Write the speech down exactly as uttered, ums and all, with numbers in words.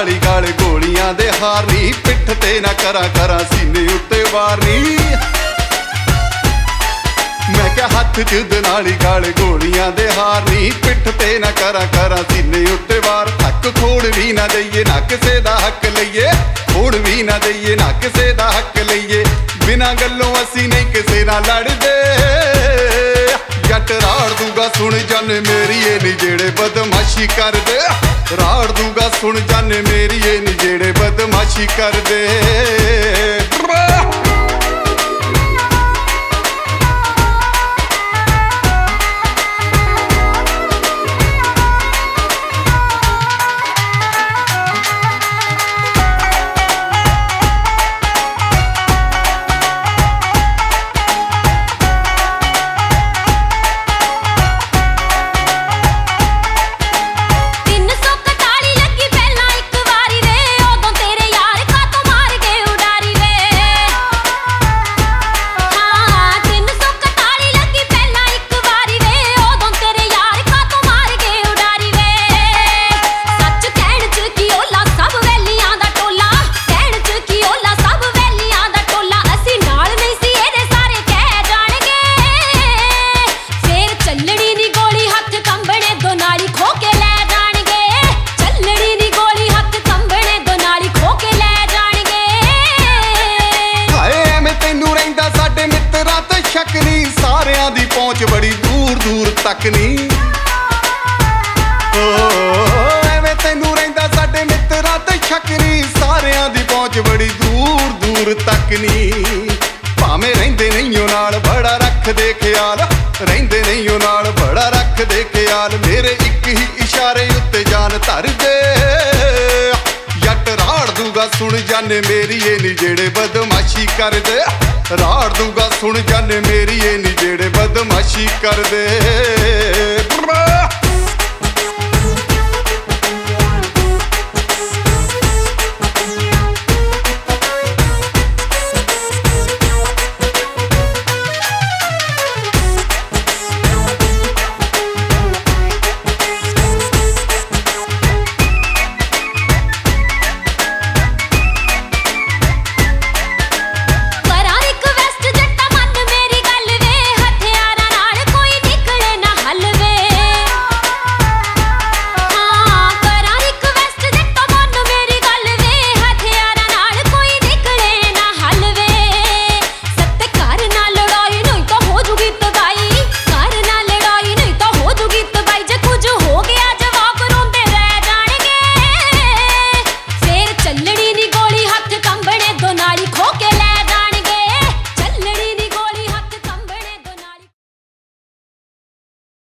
नाली गाल गोलियां दे हार नी पिठ ते ना करा करा सीने उत्ते वार नी मैं क्या हथ जुद नाली गाल गोलियां दे हार नी पिठ ते ना करा करा सीने उत्ते वार हक खोड़ भी ना दईए ना किसे दा हक लईए खोड़ भी ना दईए ना किसे दा हक लईए बिना गल्लों असी नहीं किसे ना लड़दे जट राड़ दूगा सुन जाने मेरी ये नी जेड़े बदमाशी कर दे राड़ दूगा सुन जाने मेरी ये नी जेड़े बदमाशी कर दे शक नहीं सारियां दी पहुंच बड़ी दूर दूर तक नहीं एवें तैनू रहिंदा साडे मित्तरां ते शक नहीं सारियां दी पहुंच बड़ी दूर दूर तक नहीं भावें रहिंदे नहीं ओ नाल बड़ा रखदे ख्याल रहिंदे नहीं ओ नाल बड़ा रखदे ख्याल मेरे एक ही इशारे उत्ते जान धर दे जट राड़ दूगा सुन जाने मेरी ये नी जेड़े बदमाशी कर दे राड़ दूगा सुन जाने मेरी ये नी जेड़े बदमाशी कर दे।